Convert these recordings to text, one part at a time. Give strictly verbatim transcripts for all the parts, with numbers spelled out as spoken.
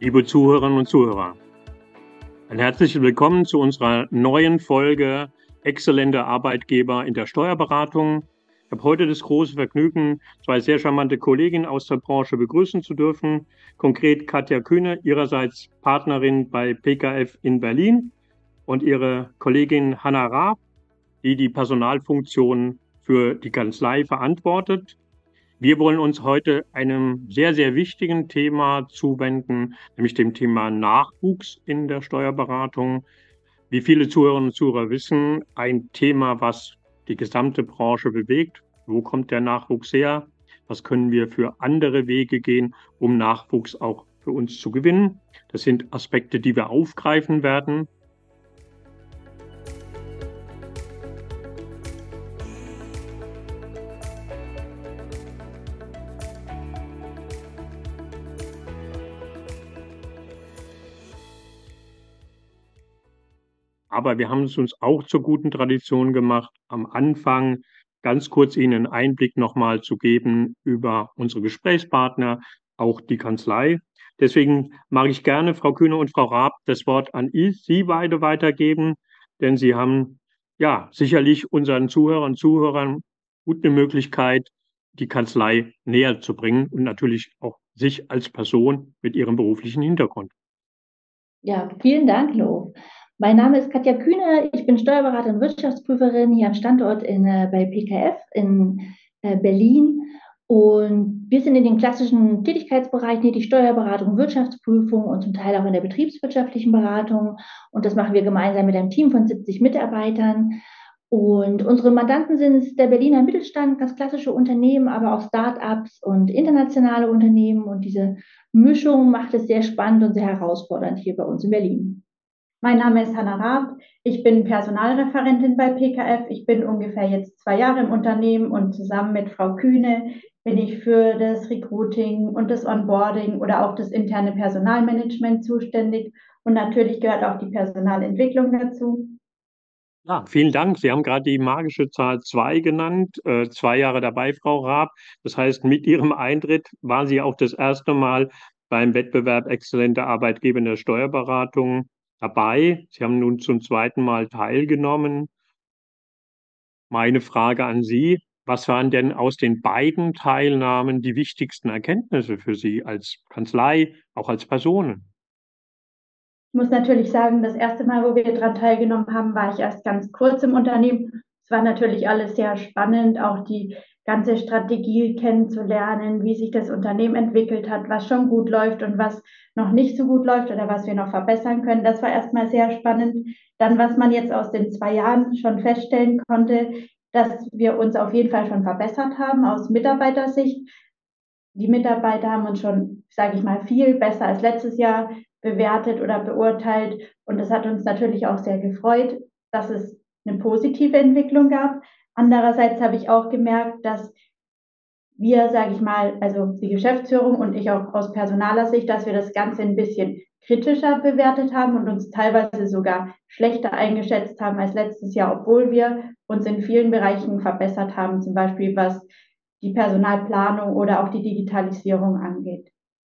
Liebe Zuhörerinnen und Zuhörer, ein herzliches Willkommen zu unserer neuen Folge Exzellente Arbeitgeber in der Steuerberatung. Ich habe heute das große Vergnügen, zwei sehr charmante Kolleginnen aus der Branche begrüßen zu dürfen. Konkret Katja Kühne, ihrerseits Partnerin bei P K F in Berlin, und ihre Kollegin Hanna Raab, die die Personalfunktion für die Kanzlei verantwortet. Wir wollen uns heute einem sehr, sehr wichtigen Thema zuwenden, nämlich dem Thema Nachwuchs in der Steuerberatung. Wie viele Zuhörerinnen und Zuhörer wissen, ein Thema, was die gesamte Branche bewegt. Wo kommt der Nachwuchs her? Was können wir für andere Wege gehen, um Nachwuchs auch für uns zu gewinnen? Das sind Aspekte, die wir aufgreifen werden. Aber wir haben es uns auch zur guten Tradition gemacht, am Anfang ganz kurz Ihnen einen Einblick nochmal zu geben über unsere Gesprächspartner, auch die Kanzlei. Deswegen mag ich gerne, Frau Kühne und Frau Raab, das Wort an Sie beide weitergeben, denn Sie haben ja sicherlich unseren Zuhörern und Zuhörern gut eine Möglichkeit, die Kanzlei näher zu bringen und natürlich auch sich als Person mit Ihrem beruflichen Hintergrund. Ja, vielen Dank, Lo. Mein Name ist Katja Kühne, ich bin Steuerberaterin und Wirtschaftsprüferin hier am Standort in, äh, bei P K F in äh, Berlin. Und wir sind in den klassischen Tätigkeitsbereichen tätig, Steuerberatung, Wirtschaftsprüfung und zum Teil auch in der betriebswirtschaftlichen Beratung. Und das machen wir gemeinsam mit einem Team von siebzig Mitarbeitern. Und unsere Mandanten sind der Berliner Mittelstand, ganz klassische Unternehmen, aber auch Start-ups und internationale Unternehmen. Und diese Mischung macht es sehr spannend und sehr herausfordernd hier bei uns in Berlin. Mein Name ist Hanna Raab. Ich bin Personalreferentin bei P K F. Ich bin ungefähr jetzt zwei Jahre im Unternehmen und zusammen mit Frau Kühne bin ich für das Recruiting und das Onboarding oder auch das interne Personalmanagement zuständig. Und natürlich gehört auch die Personalentwicklung dazu. Ja, vielen Dank. Sie haben gerade die magische Zahl zwei genannt, äh, zwei Jahre dabei, Frau Raab. Das heißt, mit Ihrem Eintritt waren Sie auch das erste Mal beim Wettbewerb Exzellente Arbeitgeber in der Steuerberatung dabei. Sie haben nun zum zweiten Mal teilgenommen. Meine Frage an Sie, was waren denn aus den beiden Teilnahmen die wichtigsten Erkenntnisse für Sie als Kanzlei, auch als Personen? Ich muss natürlich sagen, das erste Mal, wo wir daran teilgenommen haben, war ich erst ganz kurz im Unternehmen. Es war natürlich alles sehr spannend, auch die ganze Strategie kennenzulernen, wie sich das Unternehmen entwickelt hat, was schon gut läuft und was noch nicht so gut läuft oder was wir noch verbessern können. Das war erstmal sehr spannend. Dann, was man jetzt aus den zwei Jahren schon feststellen konnte, dass wir uns auf jeden Fall schon verbessert haben aus Mitarbeitersicht. Die Mitarbeiter haben uns schon, sage ich mal, viel besser als letztes Jahr bewertet oder beurteilt. Und das hat uns natürlich auch sehr gefreut, dass es eine positive Entwicklung gab. Andererseits habe ich auch gemerkt, dass wir, sage ich mal, also die Geschäftsführung und ich auch aus personaler Sicht, dass wir das Ganze ein bisschen kritischer bewertet haben und uns teilweise sogar schlechter eingeschätzt haben als letztes Jahr, obwohl wir uns in vielen Bereichen verbessert haben, zum Beispiel was die Personalplanung oder auch die Digitalisierung angeht.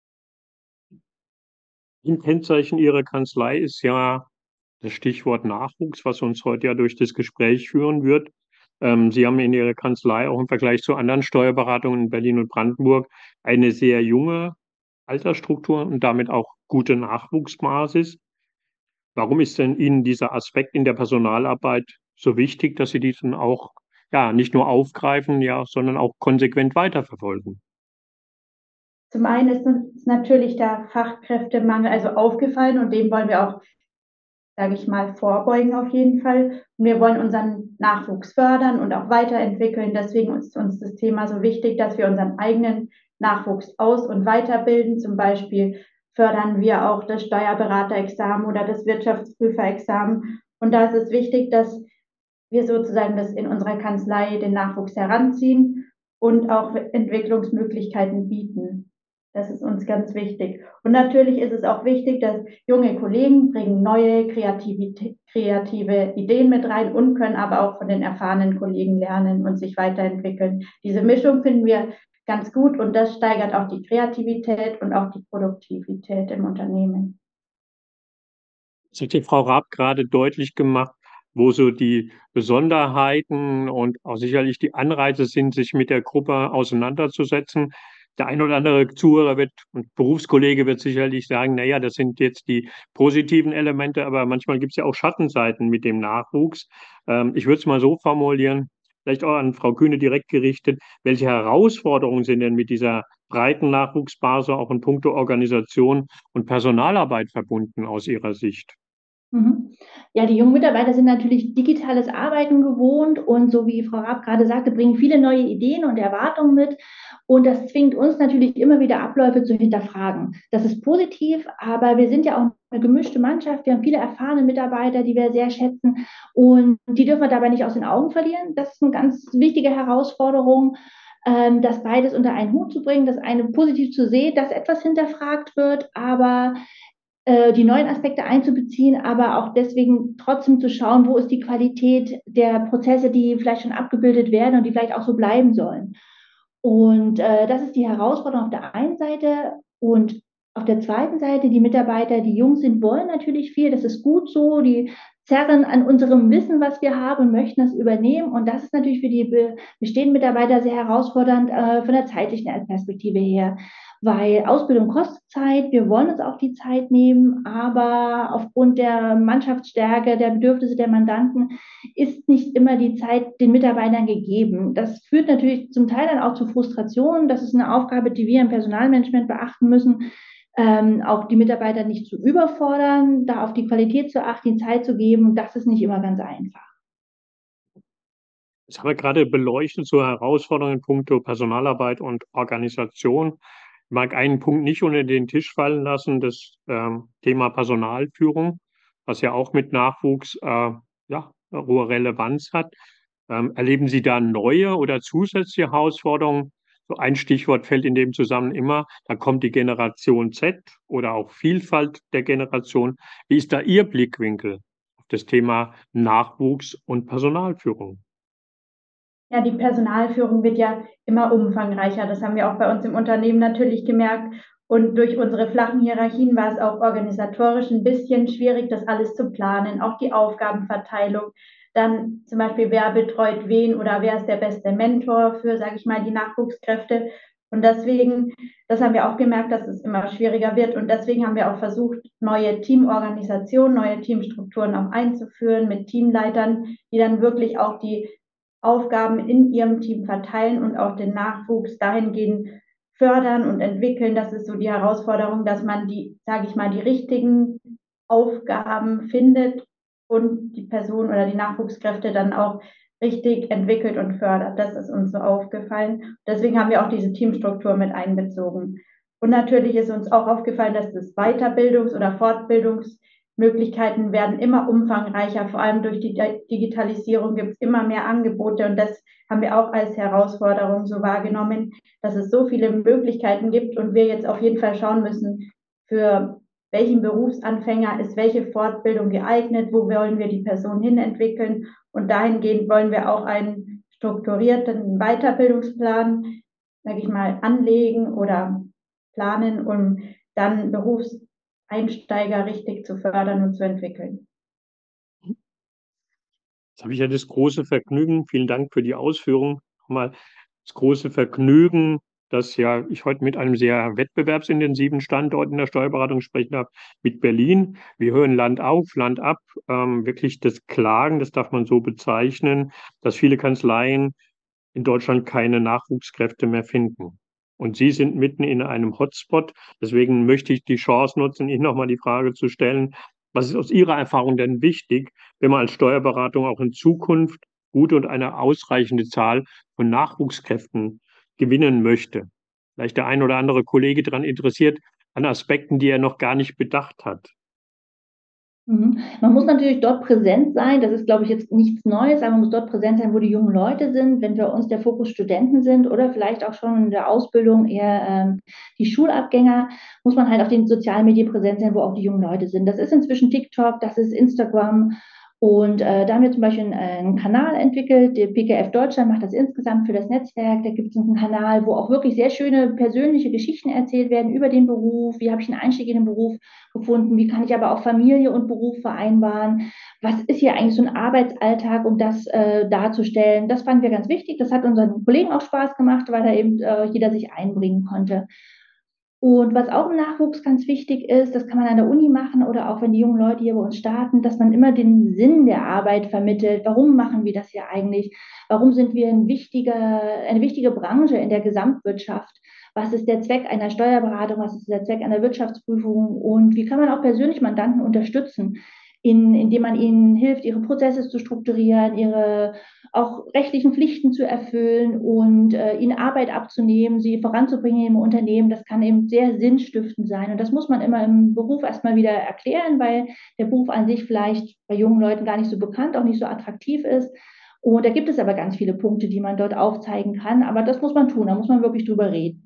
Ein Kennzeichen Ihrer Kanzlei ist ja das Stichwort Nachwuchs, was uns heute ja durch das Gespräch führen wird. Ähm, Sie haben in Ihrer Kanzlei auch im Vergleich zu anderen Steuerberatungen in Berlin und Brandenburg eine sehr junge Altersstruktur und damit auch gute Nachwuchsbasis. Warum ist denn Ihnen dieser Aspekt in der Personalarbeit so wichtig, dass Sie diesen auch ja nicht nur aufgreifen, ja, sondern auch konsequent weiterverfolgen? Zum einen ist uns natürlich der Fachkräftemangel also aufgefallen und dem wollen wir auch, sage ich mal, vorbeugen auf jeden Fall. Und wir wollen unseren Nachwuchs fördern und auch weiterentwickeln. Deswegen ist uns das Thema so wichtig, dass wir unseren eigenen Nachwuchs aus- und weiterbilden. Zum Beispiel fördern wir auch das Steuerberaterexamen oder das Wirtschaftsprüferexamen. Und da ist es wichtig, dass wir sozusagen das in unserer Kanzlei den Nachwuchs heranziehen und auch Entwicklungsmöglichkeiten bieten. Das ist uns ganz wichtig. Und natürlich ist es auch wichtig, dass junge Kollegen bringen neue kreative Ideen mit rein und können aber auch von den erfahrenen Kollegen lernen und sich weiterentwickeln. Diese Mischung finden wir ganz gut und das steigert auch die Kreativität und auch die Produktivität im Unternehmen. Das hat die Frau Raab gerade deutlich gemacht, wo so die Besonderheiten und auch sicherlich die Anreize sind, sich mit der Gruppe auseinanderzusetzen. Der ein oder andere Zuhörer wird und Berufskollege wird sicherlich sagen, na ja, das sind jetzt die positiven Elemente, aber manchmal gibt es ja auch Schattenseiten mit dem Nachwuchs. Ähm, ich würde es mal so formulieren, vielleicht auch an Frau Kühne direkt gerichtet, welche Herausforderungen sind denn mit dieser breiten Nachwuchsbasis auch in puncto Organisation und Personalarbeit verbunden aus Ihrer Sicht? Mhm. Ja, die jungen Mitarbeiter sind natürlich digitales Arbeiten gewohnt und so wie Frau Raab gerade sagte, bringen viele neue Ideen und Erwartungen mit. Und das zwingt uns natürlich immer wieder Abläufe zu hinterfragen. Das ist positiv, aber wir sind ja auch eine gemischte Mannschaft. Wir haben viele erfahrene Mitarbeiter, die wir sehr schätzen und die dürfen wir dabei nicht aus den Augen verlieren. Das ist eine ganz wichtige Herausforderung, ähm, das beides unter einen Hut zu bringen, das eine positiv zu sehen, dass etwas hinterfragt wird, aber äh, die neuen Aspekte einzubeziehen, aber auch deswegen trotzdem zu schauen, wo ist die Qualität der Prozesse, die vielleicht schon abgebildet werden und die vielleicht auch so bleiben sollen. Und äh, das ist die Herausforderung auf der einen Seite und auf der zweiten Seite, die Mitarbeiter, die jung sind, wollen natürlich viel, das ist gut so, die zerren an unserem Wissen, was wir haben und möchten das übernehmen. Und das ist natürlich für die bestehenden Mitarbeiter sehr herausfordernd äh, von der zeitlichen Perspektive her, weil Ausbildung kostet Zeit, wir wollen uns auch die Zeit nehmen, aber aufgrund der Mannschaftsstärke, der Bedürfnisse der Mandanten ist nicht immer die Zeit den Mitarbeitern gegeben. Das führt natürlich zum Teil dann auch zu Frustrationen. Das ist eine Aufgabe, die wir im Personalmanagement beachten müssen, ähm, auch die Mitarbeiter nicht zu überfordern, da auf die Qualität zu achten, die Zeit zu geben. Das ist nicht immer ganz einfach. Das haben wir gerade beleuchtet, so Herausforderungen in puncto Personalarbeit und Organisation. Ich mag einen Punkt nicht unter den Tisch fallen lassen, das ähm, Thema Personalführung, was ja auch mit Nachwuchs äh, ja, hohe Relevanz hat. Ähm, erleben Sie da neue oder zusätzliche Herausforderungen? So ein Stichwort fällt in dem Zusammenhang immer, da kommt die Generation Z oder auch Vielfalt der Generation. Wie ist da Ihr Blickwinkel auf das Thema Nachwuchs und Personalführung? Ja, die Personalführung wird ja immer umfangreicher. Das haben wir auch bei uns im Unternehmen natürlich gemerkt. Und durch unsere flachen Hierarchien war es auch organisatorisch ein bisschen schwierig, das alles zu planen, auch die Aufgabenverteilung. Dann zum Beispiel, wer betreut wen oder wer ist der beste Mentor für, sage ich mal, die Nachwuchskräfte. Und deswegen, das haben wir auch gemerkt, dass es immer schwieriger wird. Und deswegen haben wir auch versucht, neue Teamorganisationen, neue Teamstrukturen auch einzuführen mit Teamleitern, die dann wirklich auch die Aufgaben in ihrem Team verteilen und auch den Nachwuchs dahingehend fördern und entwickeln. Das ist so die Herausforderung, dass man die, sage ich mal, die richtigen Aufgaben findet und die Person oder die Nachwuchskräfte dann auch richtig entwickelt und fördert. Das ist uns so aufgefallen. Deswegen haben wir auch diese Teamstruktur mit einbezogen. Und natürlich ist uns auch aufgefallen, dass das Weiterbildungs- oder Fortbildungsmöglichkeiten werden immer umfangreicher. Vor allem durch die Digitalisierung gibt es immer mehr Angebote. Und das haben wir auch als Herausforderung so wahrgenommen, dass es so viele Möglichkeiten gibt und wir jetzt auf jeden Fall schauen müssen, für welchen Berufsanfänger ist welche Fortbildung geeignet, wo wollen wir die Person hin entwickeln. Und dahingehend wollen wir auch einen strukturierten Weiterbildungsplan, sage ich mal, anlegen oder planen, um dann Berufseinsteiger richtig zu fördern und zu entwickeln. Jetzt habe ich ja das große Vergnügen, vielen Dank für die Ausführung, nochmal das große Vergnügen, dass ja ich heute mit einem sehr wettbewerbsintensiven Standort in der Steuerberatung sprechen darf, mit Berlin. Wir hören Land auf, Land ab, ähm, wirklich das Klagen, das darf man so bezeichnen, dass viele Kanzleien in Deutschland keine Nachwuchskräfte mehr finden. Und Sie sind mitten in einem Hotspot. Deswegen möchte ich die Chance nutzen, Ihnen nochmal die Frage zu stellen, was ist aus Ihrer Erfahrung denn wichtig, wenn man als Steuerberatung auch in Zukunft gute und eine ausreichende Zahl von Nachwuchskräften gewinnen möchte? Vielleicht der ein oder andere Kollege daran interessiert, an Aspekten, die er noch gar nicht bedacht hat. Mhm. Man muss natürlich dort präsent sein. Das ist, glaube ich, jetzt nichts Neues, aber man muss dort präsent sein, wo die jungen Leute sind. Wenn für uns der Fokus Studenten sind oder vielleicht auch schon in der Ausbildung eher ähm, die Schulabgänger, muss man halt auf den sozialen Medien präsent sein, wo auch die jungen Leute sind. Das ist inzwischen TikTok, das ist Instagram Und äh, da haben wir zum Beispiel einen, einen Kanal entwickelt. Der P K F Deutschland macht das insgesamt für das Netzwerk. Da gibt es einen Kanal, wo auch wirklich sehr schöne persönliche Geschichten erzählt werden über den Beruf. Wie habe ich einen Einstieg in den Beruf gefunden? Wie kann ich aber auch Familie und Beruf vereinbaren? Was ist hier eigentlich so ein Arbeitsalltag, um das äh, darzustellen? Das fanden wir ganz wichtig. Das hat unseren Kollegen auch Spaß gemacht, weil da eben äh, jeder sich einbringen konnte. Und was auch im Nachwuchs ganz wichtig ist, das kann man an der Uni machen oder auch wenn die jungen Leute hier bei uns starten, dass man immer den Sinn der Arbeit vermittelt. Warum machen wir das hier eigentlich? Warum sind wir ein wichtiger, eine wichtige Branche in der Gesamtwirtschaft? Was ist der Zweck einer Steuerberatung? Was ist der Zweck einer Wirtschaftsprüfung? Und wie kann man auch persönlich Mandanten unterstützen, in, indem man ihnen hilft, ihre Prozesse zu strukturieren, ihre auch rechtlichen Pflichten zu erfüllen und äh, ihnen Arbeit abzunehmen, sie voranzubringen im Unternehmen. Das kann eben sehr sinnstiftend sein. Und das muss man immer im Beruf erstmal wieder erklären, weil der Beruf an sich vielleicht bei jungen Leuten gar nicht so bekannt, auch nicht so attraktiv ist. Und da gibt es aber ganz viele Punkte, die man dort aufzeigen kann. Aber das muss man tun, da muss man wirklich drüber reden.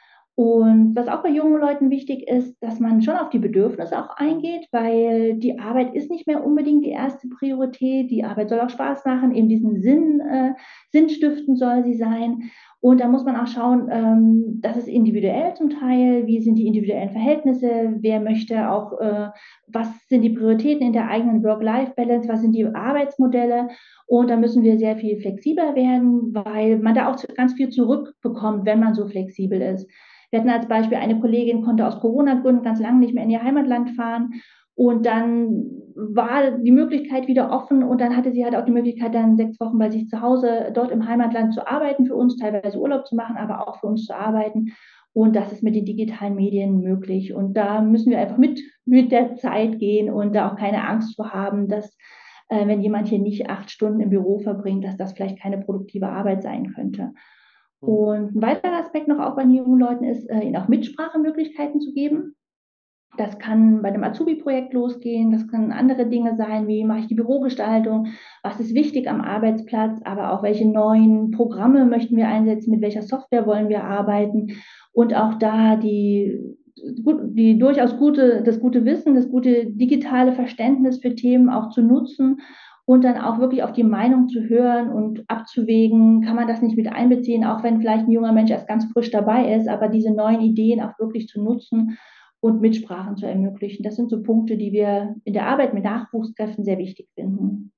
Und was auch bei jungen Leuten wichtig ist, dass man schon auf die Bedürfnisse auch eingeht, weil die Arbeit ist nicht mehr unbedingt die erste Priorität. Die Arbeit soll auch Spaß machen, eben diesen Sinn, äh, Sinnstiften soll sie sein. Und da muss man auch schauen, ähm, das ist individuell zum Teil, wie sind die individuellen Verhältnisse, wer möchte auch, äh, was sind die Prioritäten in der eigenen Work-Life-Balance, was sind die Arbeitsmodelle. Und da müssen wir sehr viel flexibler werden, weil man da auch ganz viel zurückbekommt, wenn man so flexibel ist. Wir hatten als Beispiel eine Kollegin, konnte aus Corona-Gründen ganz lange nicht mehr in ihr Heimatland fahren. Und dann war die Möglichkeit wieder offen und dann hatte sie halt auch die Möglichkeit, dann sechs Wochen bei sich zu Hause dort im Heimatland zu arbeiten für uns, teilweise Urlaub zu machen, aber auch für uns zu arbeiten. Und das ist mit den digitalen Medien möglich. Und da müssen wir einfach mit, mit der Zeit gehen und da auch keine Angst vor haben, dass äh, wenn jemand hier nicht acht Stunden im Büro verbringt, dass das vielleicht keine produktive Arbeit sein könnte. Und ein weiterer Aspekt noch auch bei den jungen Leuten ist, äh, ihnen auch Mitsprachemöglichkeiten zu geben. Das kann bei einem Azubi-Projekt losgehen, das können andere Dinge sein, wie mache ich die Bürogestaltung, was ist wichtig am Arbeitsplatz, aber auch welche neuen Programme möchten wir einsetzen, mit welcher Software wollen wir arbeiten und auch da die, die durchaus gute, das gute Wissen, das gute digitale Verständnis für Themen auch zu nutzen und dann auch wirklich auf die Meinung zu hören und abzuwägen, kann man das nicht mit einbeziehen, auch wenn vielleicht ein junger Mensch erst ganz frisch dabei ist, aber diese neuen Ideen auch wirklich zu nutzen und Mitsprachen zu ermöglichen. Das sind so Punkte, die wir in der Arbeit mit Nachwuchskräften sehr wichtig finden.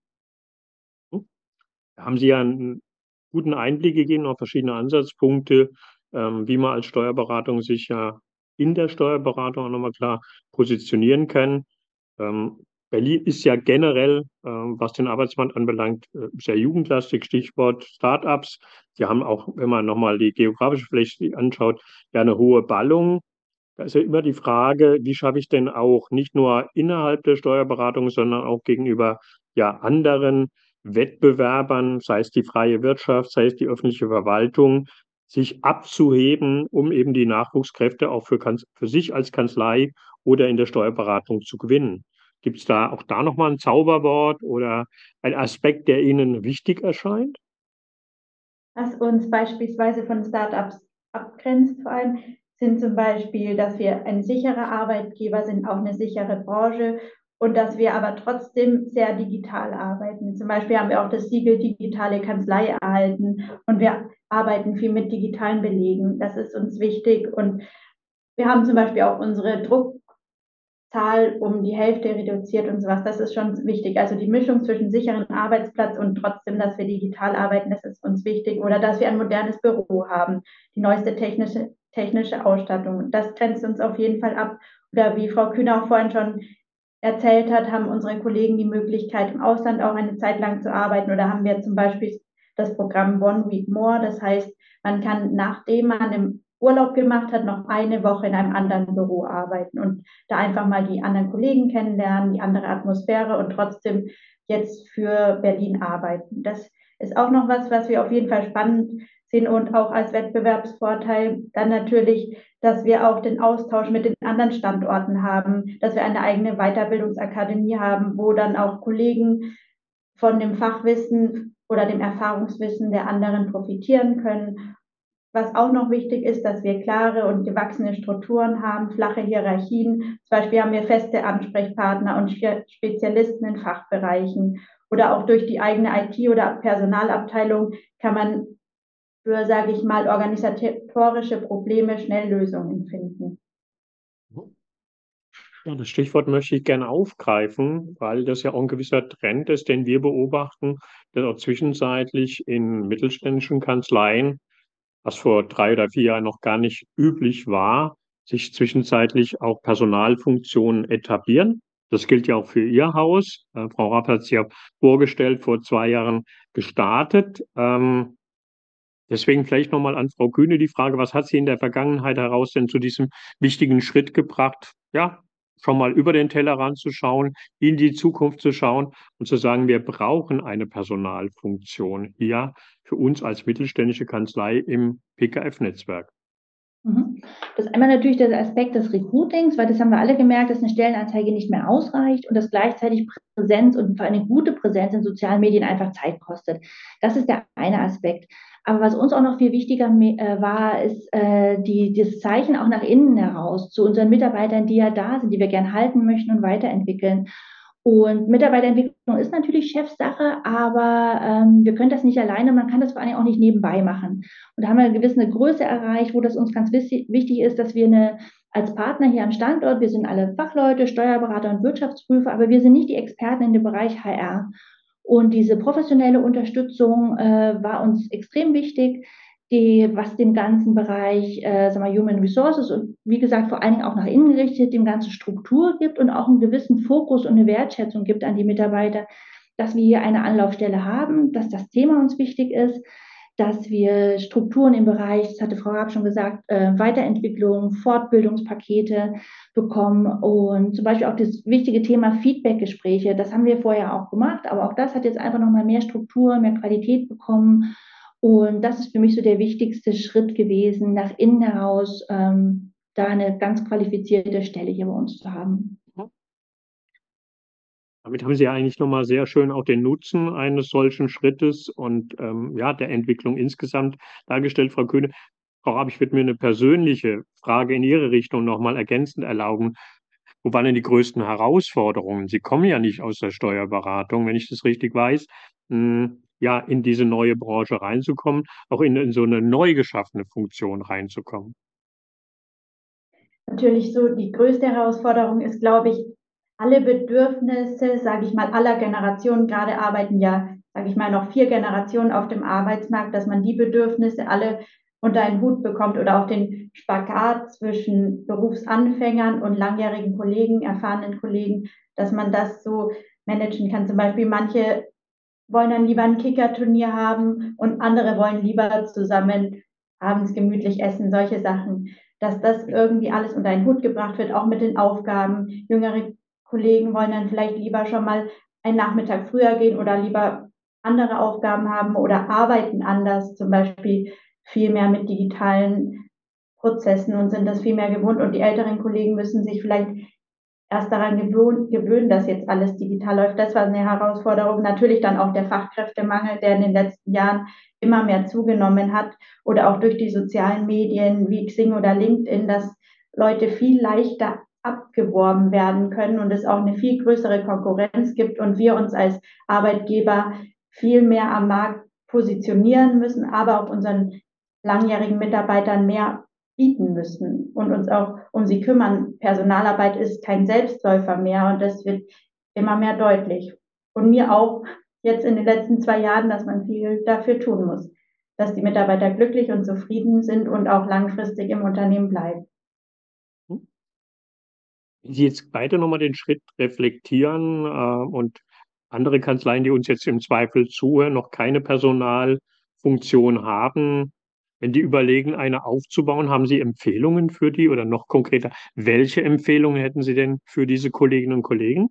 Da haben Sie ja einen guten Einblick gegeben auf verschiedene Ansatzpunkte, ähm, wie man als Steuerberatung sich ja in der Steuerberatung auch nochmal klar positionieren kann. Ähm, Berlin ist ja generell, ähm, was den Arbeitsmarkt anbelangt, äh, sehr jugendlastig, Stichwort Startups. Sie haben auch, wenn man nochmal die geografische Fläche anschaut, ja eine hohe Ballung. Da ist ja immer die Frage, wie schaffe ich denn auch nicht nur innerhalb der Steuerberatung, sondern auch gegenüber ja anderen Wettbewerbern, sei es die freie Wirtschaft, sei es die öffentliche Verwaltung, sich abzuheben, um eben die Nachwuchskräfte auch für, für sich als Kanzlei oder in der Steuerberatung zu gewinnen. Gibt es da auch da nochmal ein Zauberwort oder ein Aspekt, der Ihnen wichtig erscheint? Was uns beispielsweise von Startups abgrenzt, vor allem, sind zum Beispiel, dass wir ein sicherer Arbeitgeber sind, auch eine sichere Branche und dass wir aber trotzdem sehr digital arbeiten. Zum Beispiel haben wir auch das Siegel Digitale Kanzlei erhalten und wir arbeiten viel mit digitalen Belegen. Das ist uns wichtig und wir haben zum Beispiel auch unsere Druckzahl um die Hälfte reduziert und sowas. Das ist schon wichtig. Also die Mischung zwischen sicheren Arbeitsplatz und trotzdem, dass wir digital arbeiten, das ist uns wichtig. Oder dass wir ein modernes Büro haben, die neueste technische, technische Ausstattung. Das grenzt uns auf jeden Fall ab. Oder wie Frau Kühner auch vorhin schon erzählt hat, haben unsere Kollegen die Möglichkeit, im Ausland auch eine Zeit lang zu arbeiten. Oder haben wir zum Beispiel das Programm One Week More. Das heißt, man kann, nachdem man im Urlaub gemacht hat, noch eine Woche in einem anderen Büro arbeiten und da einfach mal die anderen Kollegen kennenlernen, die andere Atmosphäre und trotzdem jetzt für Berlin arbeiten. Das ist auch noch was, was wir auf jeden Fall spannend sehen und auch als Wettbewerbsvorteil dann natürlich, dass wir auch den Austausch mit den anderen Standorten haben, dass wir eine eigene Weiterbildungsakademie haben, wo dann auch Kollegen von dem Fachwissen oder dem Erfahrungswissen der anderen profitieren können was auch noch wichtig ist, dass wir klare und gewachsene Strukturen haben, flache Hierarchien. Zum Beispiel haben wir feste Ansprechpartner und Spezialisten in Fachbereichen. Oder auch durch die eigene I T- oder Personalabteilung kann man für, sage ich mal, organisatorische Probleme schnell Lösungen finden. Ja, das Stichwort möchte ich gerne aufgreifen, weil das ja auch ein gewisser Trend ist, den wir beobachten, dass auch zwischenzeitlich in mittelständischen Kanzleien, was vor drei oder vier Jahren noch gar nicht üblich war, sich zwischenzeitlich auch Personalfunktionen etablieren. Das gilt ja auch für Ihr Haus. Äh, Frau Rapp hat es ja vorgestellt, vor zwei Jahren gestartet. Ähm, deswegen vielleicht nochmal an Frau Kühne die Frage, was hat Sie in der Vergangenheit heraus denn zu diesem wichtigen Schritt gebracht? Ja, schon mal über den Tellerrand zu schauen, in die Zukunft zu schauen und zu sagen, wir brauchen eine Personalfunktion hier für uns als mittelständische Kanzlei im P K F-Netzwerk. Mhm. Das ist einmal natürlich der Aspekt des Recruitings, weil das haben wir alle gemerkt, dass eine Stellenanzeige nicht mehr ausreicht und dass gleichzeitig Präsenz und vor allem eine gute Präsenz in sozialen Medien einfach Zeit kostet. Das ist der eine Aspekt. Aber was uns auch noch viel wichtiger äh, war, ist äh, die, das Zeichen auch nach innen heraus zu unseren Mitarbeitern, die ja da sind, die wir gern halten möchten und weiterentwickeln. Und Mitarbeiterentwicklung ist natürlich Chefsache, aber ähm, wir können das nicht alleine, man kann das vor allem auch nicht nebenbei machen. Und da haben wir eine gewisse Größe erreicht, wo das uns ganz wichtig ist, dass wir eine, als Partner hier am Standort, wir sind alle Fachleute, Steuerberater und Wirtschaftsprüfer, aber wir sind nicht die Experten in dem Bereich H R. Und diese professionelle Unterstützung äh, war uns extrem wichtig, die, was dem ganzen Bereich äh, sagen wir, Human Resources und wie gesagt vor allen Dingen auch nach innen gerichtet, dem ganzen Struktur gibt und auch einen gewissen Fokus und eine Wertschätzung gibt an die Mitarbeiter, dass wir hier eine Anlaufstelle haben, dass das Thema uns wichtig ist, dass wir Strukturen im Bereich, das hatte Frau Raab schon gesagt, äh, Weiterentwicklung, Fortbildungspakete bekommen und zum Beispiel auch das wichtige Thema Feedbackgespräche, das haben wir vorher auch gemacht, aber auch das hat jetzt einfach nochmal mehr Struktur, mehr Qualität bekommen und das ist für mich so der wichtigste Schritt gewesen, nach innen heraus ähm, da eine ganz qualifizierte Stelle hier bei uns zu haben. Damit haben Sie ja eigentlich nochmal sehr schön auch den Nutzen eines solchen Schrittes und ähm, ja, der Entwicklung insgesamt dargestellt, Frau Kühne. Frau Raab, ich würde mir eine persönliche Frage in Ihre Richtung nochmal ergänzend erlauben. Wo waren denn die größten Herausforderungen? Sie kommen ja nicht aus der Steuerberatung, wenn ich das richtig weiß, hm, ja, in diese neue Branche reinzukommen, auch in, in so eine neu geschaffene Funktion reinzukommen. Natürlich so die größte Herausforderung ist, glaube ich, alle Bedürfnisse, sage ich mal, aller Generationen, gerade arbeiten ja, sage ich mal, noch vier Generationen auf dem Arbeitsmarkt, dass man die Bedürfnisse alle unter einen Hut bekommt oder auch den Spagat zwischen Berufsanfängern und langjährigen Kollegen, erfahrenen Kollegen, dass man das so managen kann. Zum Beispiel manche wollen dann lieber ein Kickerturnier haben und andere wollen lieber zusammen abends gemütlich essen, solche Sachen. Dass das irgendwie alles unter einen Hut gebracht wird, auch mit den Aufgaben. Jüngere Kollegen wollen dann vielleicht lieber schon mal einen Nachmittag früher gehen oder lieber andere Aufgaben haben oder arbeiten anders, zum Beispiel viel mehr mit digitalen Prozessen und sind das viel mehr gewohnt. Und die älteren Kollegen müssen sich vielleicht erst daran gewöhnen, gewöhnen, dass jetzt alles digital läuft. Das war eine Herausforderung. Natürlich dann auch der Fachkräftemangel, der in den letzten Jahren immer mehr zugenommen hat oder auch durch die sozialen Medien wie Xing oder LinkedIn, dass Leute viel leichter abgeworben werden können und es auch eine viel größere Konkurrenz gibt und wir uns als Arbeitgeber viel mehr am Markt positionieren müssen, aber auch unseren langjährigen Mitarbeitern mehr bieten müssen und uns auch um sie kümmern. Personalarbeit ist kein Selbstläufer mehr und das wird immer mehr deutlich. Und mir auch jetzt in den letzten zwei Jahren, dass man viel dafür tun muss, dass die Mitarbeiter glücklich und zufrieden sind und auch langfristig im Unternehmen bleiben. Wenn Sie jetzt weiter nochmal den Schritt reflektieren äh, und andere Kanzleien, die uns jetzt im Zweifel zuhören, noch keine Personalfunktion haben, wenn die überlegen, eine aufzubauen, haben Sie Empfehlungen für die oder noch konkreter, welche Empfehlungen hätten Sie denn für diese Kolleginnen und Kollegen?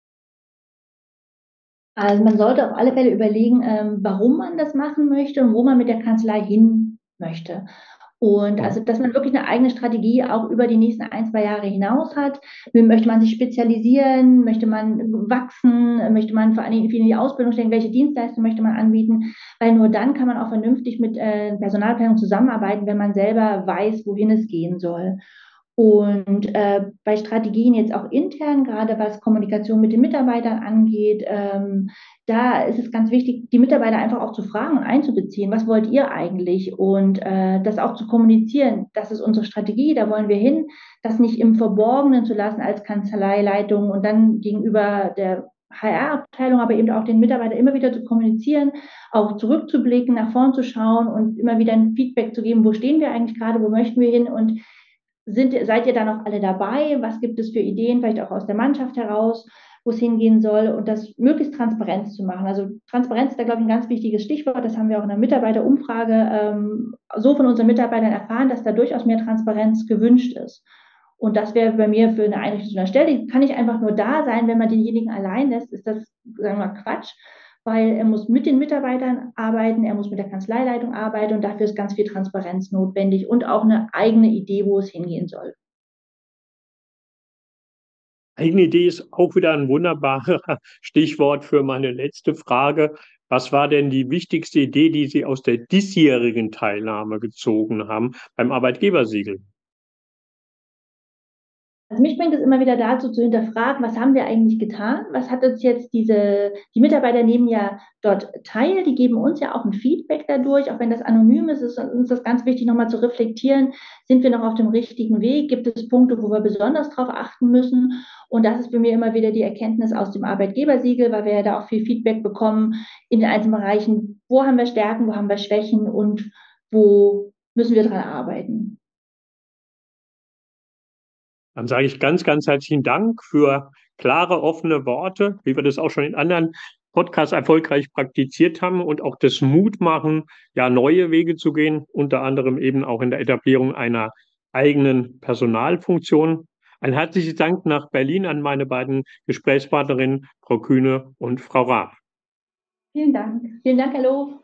Also man sollte auf alle Fälle überlegen, ähm, warum man das machen möchte und wo man mit der Kanzlei hin möchte. Und also, dass man wirklich eine eigene Strategie auch über die nächsten ein, zwei Jahre hinaus hat. Möchte man sich spezialisieren? Möchte man wachsen? Möchte man vor allen Dingen viel in die Ausbildung stecken? Welche Dienstleistungen möchte man anbieten? Weil nur dann kann man auch vernünftig mit äh, Personalplanung zusammenarbeiten, wenn man selber weiß, wohin es gehen soll. Und äh, bei Strategien jetzt auch intern, gerade was Kommunikation mit den Mitarbeitern angeht, ähm, da ist es ganz wichtig, die Mitarbeiter einfach auch zu fragen und einzubeziehen. Was wollt ihr eigentlich? Und äh, das auch zu kommunizieren. Das ist unsere Strategie, da wollen wir hin. Das nicht im Verborgenen zu lassen als Kanzleileitung und dann gegenüber der H R-Abteilung, aber eben auch den Mitarbeitern immer wieder zu kommunizieren, auch zurückzublicken, nach vorn zu schauen und immer wieder ein Feedback zu geben, wo stehen wir eigentlich gerade, wo möchten wir hin und sind, seid ihr da noch alle dabei? Was gibt es für Ideen, vielleicht auch aus der Mannschaft heraus, wo es hingehen soll und das möglichst Transparenz zu machen. Also Transparenz ist da, glaube ich, ein ganz wichtiges Stichwort. Das haben wir auch in der Mitarbeiterumfrage ähm, so von unseren Mitarbeitern erfahren, dass da durchaus mehr Transparenz gewünscht ist. Und das wäre bei mir für eine Einrichtung zu einer Stelle, die kann ich einfach nur da sein, wenn man denjenigen allein lässt, ist das, sagen wir mal, Quatsch, weil er muss mit den Mitarbeitern arbeiten, er muss mit der Kanzleileitung arbeiten und dafür ist ganz viel Transparenz notwendig und auch eine eigene Idee, wo es hingehen soll. Eigene Idee ist auch wieder ein wunderbares Stichwort für meine letzte Frage. Was war denn die wichtigste Idee, die Sie aus der diesjährigen Teilnahme gezogen haben beim Arbeitgebersiegel? Also mich bringt es immer wieder dazu zu hinterfragen, was haben wir eigentlich getan? Was hat uns jetzt diese, die Mitarbeiter nehmen ja dort teil, die geben uns ja auch ein Feedback dadurch, auch wenn das anonym ist, ist uns das ganz wichtig, nochmal zu reflektieren, sind wir noch auf dem richtigen Weg? Gibt es Punkte, wo wir besonders darauf achten müssen? Und das ist für mich immer wieder die Erkenntnis aus dem Arbeitgebersiegel, weil wir ja da auch viel Feedback bekommen in den einzelnen Bereichen, wo haben wir Stärken, wo haben wir Schwächen und wo müssen wir dran arbeiten. Dann sage ich ganz, ganz herzlichen Dank für klare, offene Worte, wie wir das auch schon in anderen Podcasts erfolgreich praktiziert haben und auch das Mut machen, ja, neue Wege zu gehen, unter anderem eben auch in der Etablierung einer eigenen Personalfunktion. Ein herzliches Dank nach Berlin an meine beiden Gesprächspartnerinnen, Frau Kühne und Frau Raab. Vielen Dank. Vielen Dank, Herr Loh.